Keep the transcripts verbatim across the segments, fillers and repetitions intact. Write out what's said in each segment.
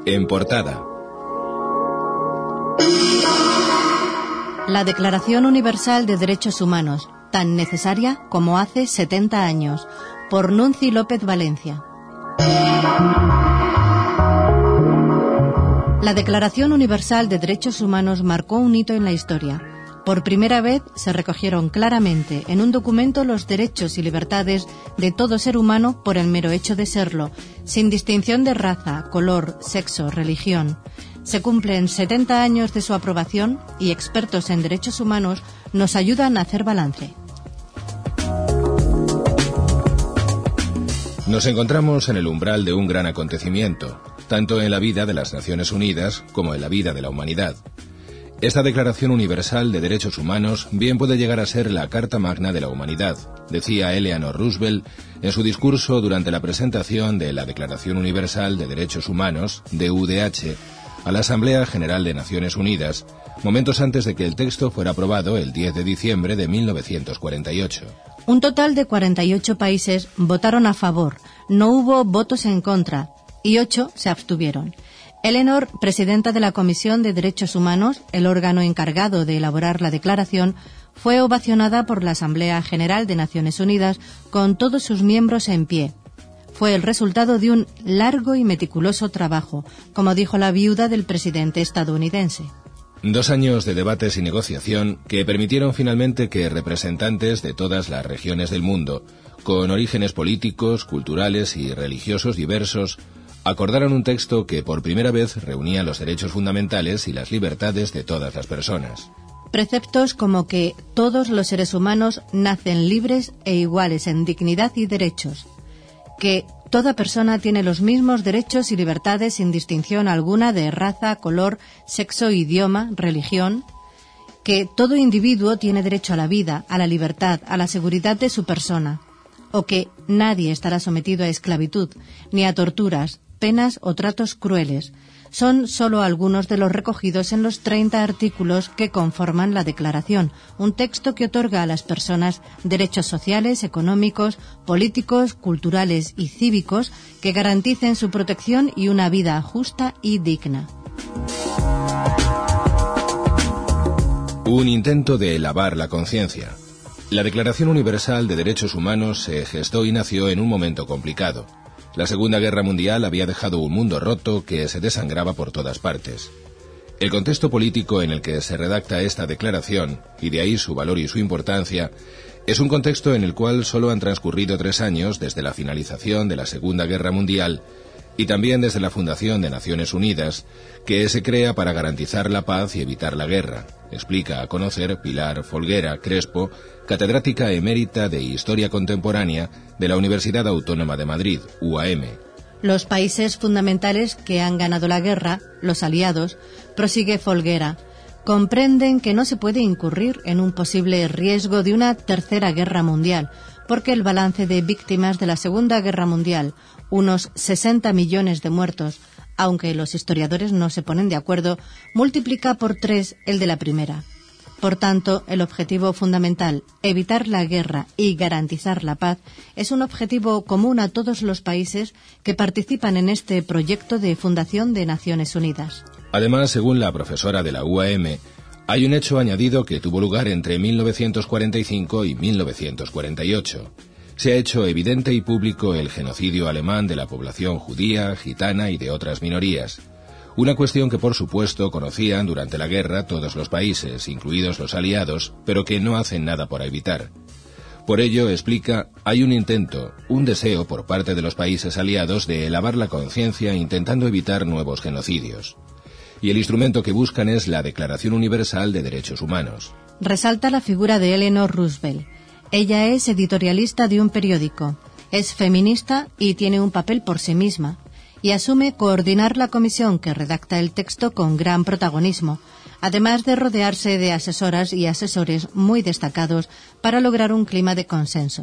En portada. La Declaración Universal de Derechos Humanos, tan necesaria como hace setenta años, por Nunci López Valencia. La Declaración Universal de Derechos Humanos marcó un hito en la historia. Por primera vez se recogieron claramente en un documento los derechos y libertades de todo ser humano por el mero hecho de serlo, sin distinción de raza, color, sexo, religión. Se cumplen setenta años de su aprobación y expertos en derechos humanos nos ayudan a hacer balance. Nos encontramos en el umbral de un gran acontecimiento, tanto en la vida de las Naciones Unidas como en la vida de la humanidad. Esta Declaración Universal de Derechos Humanos bien puede llegar a ser la Carta Magna de la Humanidad, decía Eleanor Roosevelt en su discurso durante la presentación de la Declaración Universal de Derechos Humanos, D U D H, a la Asamblea General de Naciones Unidas, momentos antes de que el texto fuera aprobado el diez de diciembre de mil novecientos cuarenta y ocho. Un total de cuarenta y ocho países votaron a favor, no hubo votos en contra, y ocho se abstuvieron. Eleanor, presidenta de la Comisión de Derechos Humanos, el órgano encargado de elaborar la declaración, fue ovacionada por la Asamblea General de Naciones Unidas con todos sus miembros en pie. Fue el resultado de un largo y meticuloso trabajo, como dijo la viuda del presidente estadounidense. Dos años de debates y negociación que permitieron finalmente que representantes de todas las regiones del mundo, con orígenes políticos, culturales y religiosos diversos, acordaron un texto que por primera vez reunía los derechos fundamentales y las libertades de todas las personas. Preceptos como que todos los seres humanos nacen libres e iguales en dignidad y derechos, que toda persona tiene los mismos derechos y libertades sin distinción alguna de raza, color, sexo, idioma, religión, que todo individuo tiene derecho a la vida, a la libertad, a la seguridad de su persona, o que nadie estará sometido a esclavitud, ni a torturas, penas o tratos crueles. Son solo algunos de los recogidos en los treinta artículos que conforman la Declaración, un texto que otorga a las personas derechos sociales, económicos, políticos, culturales y cívicos que garanticen su protección y una vida justa y digna. Un intento de lavar la conciencia. La Declaración Universal de Derechos Humanos se gestó y nació en un momento complicado. La Segunda Guerra Mundial había dejado un mundo roto que se desangraba por todas partes. El contexto político en el que se redacta esta declaración, y de ahí su valor y su importancia, es un contexto en el cual solo han transcurrido tres años desde la finalización de la Segunda Guerra Mundial y también desde la fundación de Naciones Unidas, que se crea para garantizar la paz y evitar la guerra, explica a conocer Pilar Folguera Crespo, catedrática emérita de Historia Contemporánea de la Universidad Autónoma de Madrid, U A M. Los países fundamentales que han ganado la guerra, los aliados, prosigue Folguera, comprenden que no se puede incurrir en un posible riesgo de una tercera guerra mundial, porque el balance de víctimas de la Segunda Guerra Mundial, unos sesenta millones de muertos, aunque los historiadores no se ponen de acuerdo, multiplica por tres el de la primera. Por tanto, el objetivo fundamental, evitar la guerra y garantizar la paz, es un objetivo común a todos los países que participan en este proyecto de fundación de Naciones Unidas. Además, según la profesora de la U A M, hay un hecho añadido que tuvo lugar entre mil novecientos cuarenta y cinco y mil novecientos cuarenta y ocho. Se ha hecho evidente y público el genocidio alemán de la población judía, gitana y de otras minorías. Una cuestión que por supuesto conocían durante la guerra todos los países, incluidos los aliados, pero que no hacen nada por evitar. Por ello, explica, hay un intento, un deseo por parte de los países aliados de elevar la conciencia intentando evitar nuevos genocidios. Y el instrumento que buscan es la Declaración Universal de Derechos Humanos. Resalta la figura de Eleanor Roosevelt. Ella es editorialista de un periódico, es feminista y tiene un papel por sí misma, y asume coordinar la comisión que redacta el texto con gran protagonismo, además de rodearse de asesoras y asesores muy destacados para lograr un clima de consenso.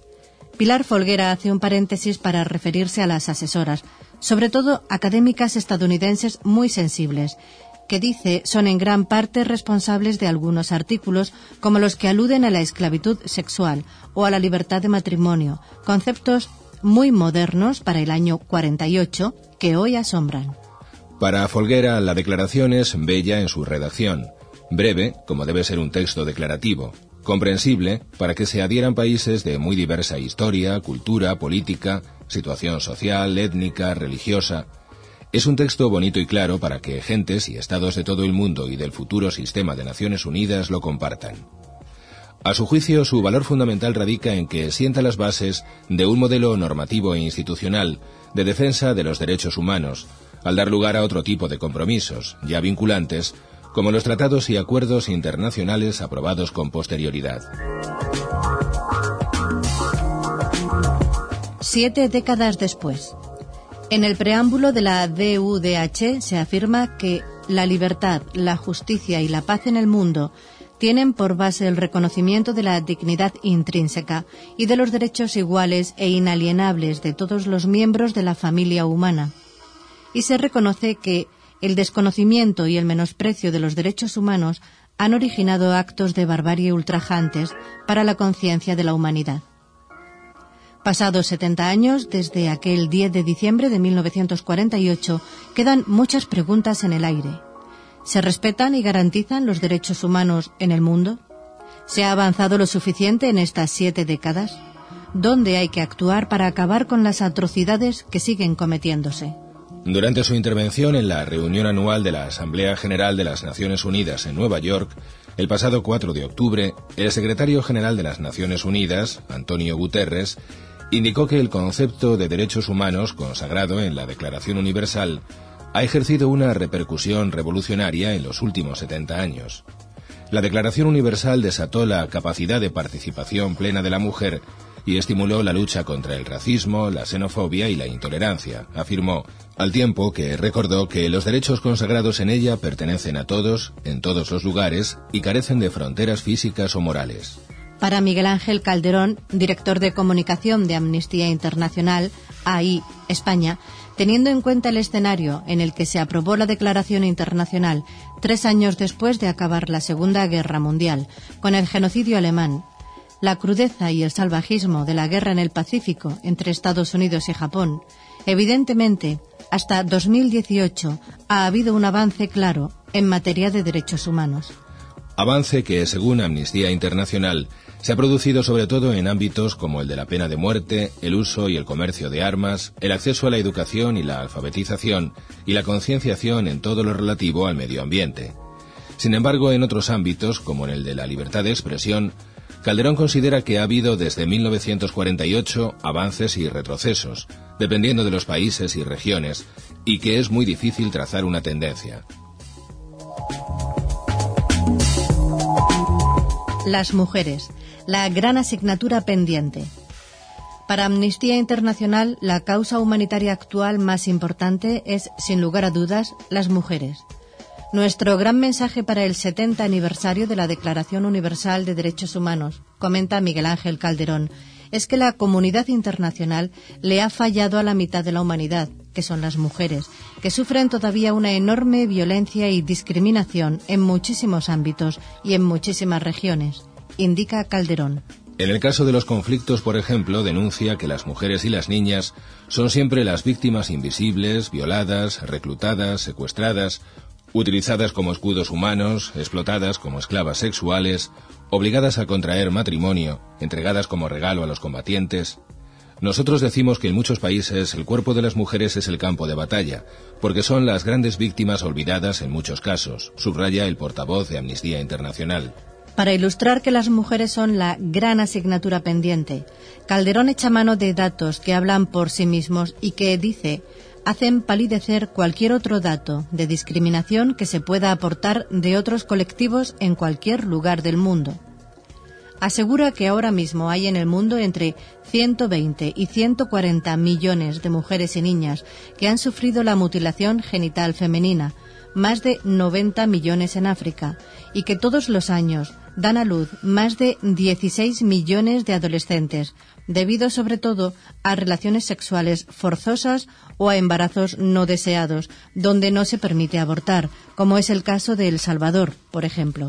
Pilar Folguera hace un paréntesis para referirse a las asesoras, sobre todo académicas estadounidenses muy sensibles, que dice son en gran parte responsables de algunos artículos como los que aluden a la esclavitud sexual o a la libertad de matrimonio, conceptos muy modernos para el año cuarenta y ocho que hoy asombran. Para Folguera, la declaración es bella en su redacción, breve, como debe ser un texto declarativo, comprensible para que se adhieran países de muy diversa historia, cultura, política, situación social, étnica, religiosa. Es un texto bonito y claro para que gentes y estados de todo el mundo y del futuro sistema de Naciones Unidas lo compartan. A su juicio, su valor fundamental radica en que sienta las bases de un modelo normativo e institucional de defensa de los derechos humanos, al dar lugar a otro tipo de compromisos, ya vinculantes, como los tratados y acuerdos internacionales aprobados con posterioridad. Siete décadas después. En el preámbulo de la D U D H se afirma que la libertad, la justicia y la paz en el mundo tienen por base el reconocimiento de la dignidad intrínseca y de los derechos iguales e inalienables de todos los miembros de la familia humana. Y se reconoce que el desconocimiento y el menosprecio de los derechos humanos han originado actos de barbarie ultrajantes para la conciencia de la humanidad. Pasados setenta años, desde aquel diez de diciembre de mil novecientos cuarenta y ocho, quedan muchas preguntas en el aire. ¿Se respetan y garantizan los derechos humanos en el mundo? ¿Se ha avanzado lo suficiente en estas siete décadas? ¿Dónde hay que actuar para acabar con las atrocidades que siguen cometiéndose? Durante su intervención en la reunión anual de la Asamblea General de las Naciones Unidas en Nueva York, el pasado cuatro de octubre, el secretario general de las Naciones Unidas, Antonio Guterres, indicó que el concepto de derechos humanos consagrado en la Declaración Universal ha ejercido una repercusión revolucionaria en los últimos setenta años. La Declaración Universal desató la capacidad de participación plena de la mujer y estimuló la lucha contra el racismo, la xenofobia y la intolerancia, afirmó, al tiempo que recordó que los derechos consagrados en ella pertenecen a todos, en todos los lugares, y carecen de fronteras físicas o morales. Para Miguel Ángel Calderón, director de comunicación de Amnistía Internacional, A I, España, teniendo en cuenta el escenario en el que se aprobó la Declaración Internacional tres años después de acabar la Segunda Guerra Mundial, con el genocidio alemán, la crudeza y el salvajismo de la guerra en el Pacífico entre Estados Unidos y Japón, evidentemente, hasta dos mil dieciocho ha habido un avance claro en materia de derechos humanos. Avance que, según Amnistía Internacional, se ha producido sobre todo en ámbitos como el de la pena de muerte, el uso y el comercio de armas, el acceso a la educación y la alfabetización, y la concienciación en todo lo relativo al medio ambiente. Sin embargo, en otros ámbitos, como en el de la libertad de expresión, Calderón considera que ha habido desde mil novecientos cuarenta y ocho avances y retrocesos, dependiendo de los países y regiones, y que es muy difícil trazar una tendencia. Las mujeres, la gran asignatura pendiente. Para Amnistía Internacional, la causa humanitaria actual más importante es, sin lugar a dudas, las mujeres. Nuestro gran mensaje para el setenta aniversario de la Declaración Universal de Derechos Humanos, comenta Miguel Ángel Calderón, es que la comunidad internacional le ha fallado a la mitad de la humanidad, que son las mujeres, que sufren todavía una enorme violencia y discriminación en muchísimos ámbitos y en muchísimas regiones, indica Calderón. En el caso de los conflictos, por ejemplo, denuncia que las mujeres y las niñas son siempre las víctimas invisibles, violadas, reclutadas, secuestradas, utilizadas como escudos humanos, explotadas como esclavas sexuales, obligadas a contraer matrimonio, entregadas como regalo a los combatientes. Nosotros decimos que en muchos países el cuerpo de las mujeres es el campo de batalla, porque son las grandes víctimas olvidadas en muchos casos, subraya el portavoz de Amnistía Internacional. Para ilustrar que las mujeres son la gran asignatura pendiente, Calderón echa mano de datos que hablan por sí mismos y que, dice, hacen palidecer cualquier otro dato de discriminación que se pueda aportar de otros colectivos en cualquier lugar del mundo. Asegura que ahora mismo hay en el mundo entre ciento veinte y ciento cuarenta millones de mujeres y niñas que han sufrido la mutilación genital femenina, más de noventa millones en África, y que todos los años dan a luz más de dieciséis millones de adolescentes, debido sobre todo a relaciones sexuales forzosas o a embarazos no deseados, donde no se permite abortar, como es el caso de El Salvador, por ejemplo.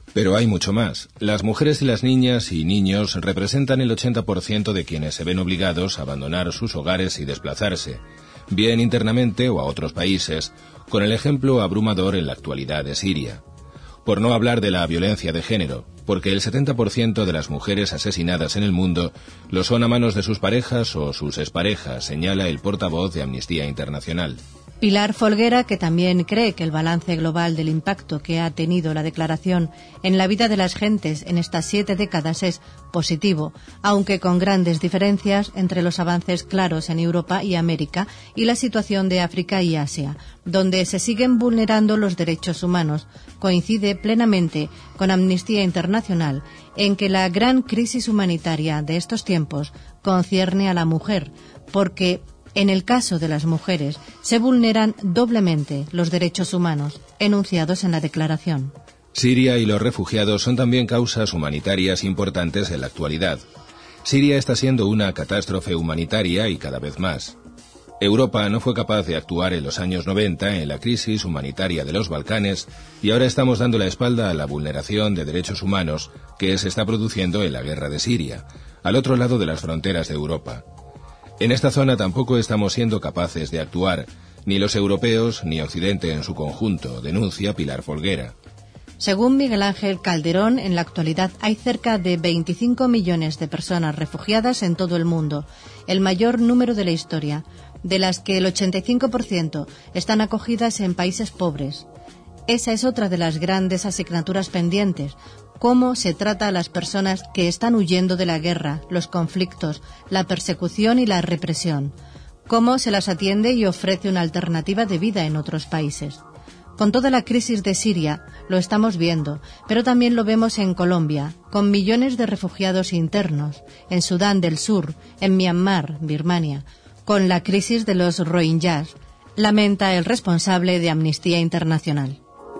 Pero hay mucho más. Las mujeres y las niñas y niños representan el ochenta por ciento de quienes se ven obligados a abandonar sus hogares y desplazarse, bien internamente o a otros países, con el ejemplo abrumador en la actualidad de Siria. Por no hablar de la violencia de género, porque el setenta por ciento de las mujeres asesinadas en el mundo lo son a manos de sus parejas o sus exparejas, señala el portavoz de Amnistía Internacional. Pilar Folguera, que también cree que el balance global del impacto que ha tenido la declaración en la vida de las gentes en estas siete décadas es positivo, aunque con grandes diferencias entre los avances claros en Europa y América y la situación de África y Asia, donde se siguen vulnerando los derechos humanos, coincide plenamente con Amnistía Internacional en que la gran crisis humanitaria de estos tiempos concierne a la mujer, porque en el caso de las mujeres, se vulneran doblemente los derechos humanos enunciados en la declaración. Siria y los refugiados son también causas humanitarias importantes en la actualidad. Siria está siendo una catástrofe humanitaria y cada vez más. Europa no fue capaz de actuar en los años noventa en la crisis humanitaria de los Balcanes y ahora estamos dando la espalda a la vulneración de derechos humanos que se está produciendo en la guerra de Siria, al otro lado de las fronteras de Europa. En esta zona tampoco estamos siendo capaces de actuar, ni los europeos ni Occidente en su conjunto, denuncia Pilar Folguera. Según Miguel Ángel Calderón, en la actualidad hay cerca de veinticinco millones de personas refugiadas en todo el mundo, el mayor número de la historia, de las que el ochenta y cinco por ciento están acogidas en países pobres. Esa es otra de las grandes asignaturas pendientes, cómo se trata a las personas que están huyendo de la guerra, los conflictos, la persecución y la represión, cómo se las atiende y ofrece una alternativa de vida en otros países. Con toda la crisis de Siria lo estamos viendo, pero también lo vemos en Colombia, con millones de refugiados internos, en Sudán del Sur, en Myanmar, Birmania, con la crisis de los Rohingyas, lamenta el responsable de Amnistía Internacional.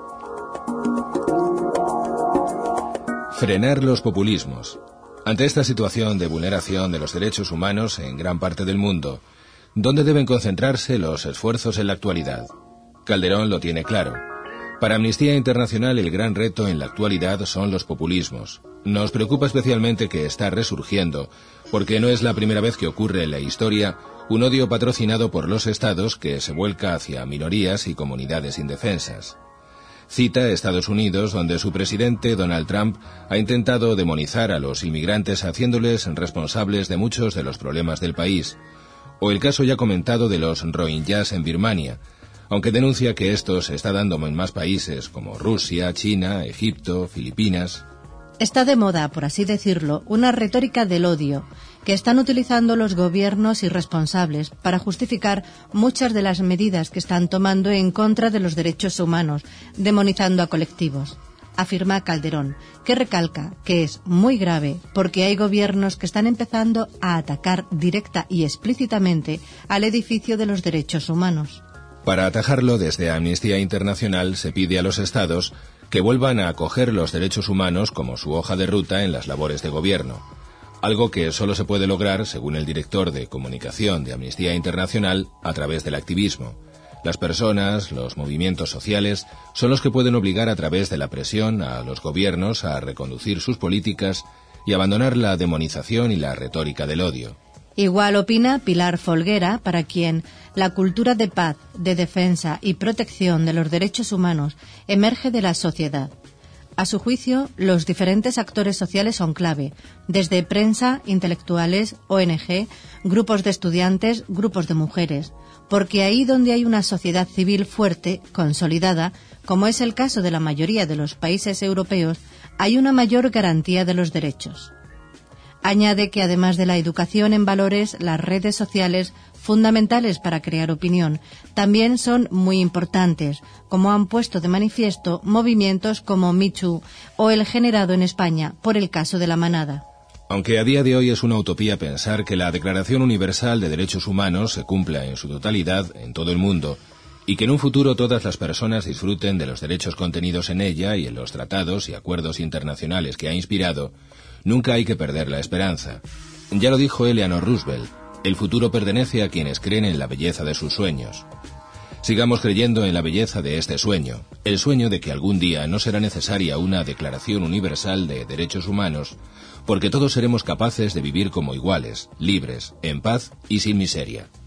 Frenar los populismos. Ante esta situación de vulneración de los derechos humanos en gran parte del mundo, ¿dónde deben concentrarse los esfuerzos en la actualidad? Calderón lo tiene claro. Para Amnistía Internacional el gran reto en la actualidad son los populismos. Nos preocupa especialmente que está resurgiendo, porque no es la primera vez que ocurre en la historia un odio patrocinado por los estados que se vuelca hacia minorías y comunidades indefensas. Cita a Estados Unidos, donde su presidente, Donald Trump, ha intentado demonizar a los inmigrantes haciéndoles responsables de muchos de los problemas del país, o el caso ya comentado de los Rohingyas en Birmania, aunque denuncia que esto se está dando en más países como Rusia, China, Egipto, Filipinas. Está de moda, por así decirlo, una retórica del odio que están utilizando los gobiernos irresponsables para justificar muchas de las medidas que están tomando en contra de los derechos humanos, demonizando a colectivos. Afirma Calderón, que recalca que es muy grave porque hay gobiernos que están empezando a atacar directa y explícitamente al edificio de los derechos humanos. Para atajarlo, desde Amnistía Internacional se pide a los estados que vuelvan a acoger los derechos humanos como su hoja de ruta en las labores de gobierno, algo que solo se puede lograr, según el director de comunicación de Amnistía Internacional, a través del activismo. Las personas, los movimientos sociales, son los que pueden obligar a través de la presión a los gobiernos a reconducir sus políticas y abandonar la demonización y la retórica del odio. Igual opina Pilar Folguera, para quien la cultura de paz, de defensa y protección de los derechos humanos emerge de la sociedad. A su juicio, los diferentes actores sociales son clave, desde prensa, intelectuales, O N Ge, grupos de estudiantes, grupos de mujeres, porque ahí donde hay una sociedad civil fuerte, consolidada, como es el caso de la mayoría de los países europeos, hay una mayor garantía de los derechos. Añade que además de la educación en valores, las redes sociales, fundamentales para crear opinión, también son muy importantes, como han puesto de manifiesto movimientos como Me Too o el generado en España por el caso de La Manada. Aunque a día de hoy es una utopía pensar que la Declaración Universal de Derechos Humanos se cumpla en su totalidad en todo el mundo y que en un futuro todas las personas disfruten de los derechos contenidos en ella y en los tratados y acuerdos internacionales que ha inspirado, nunca hay que perder la esperanza. Ya lo dijo Eleanor Roosevelt, el futuro pertenece a quienes creen en la belleza de sus sueños. Sigamos creyendo en la belleza de este sueño, el sueño de que algún día no será necesaria una Declaración Universal de Derechos Humanos, porque todos seremos capaces de vivir como iguales, libres, en paz y sin miseria.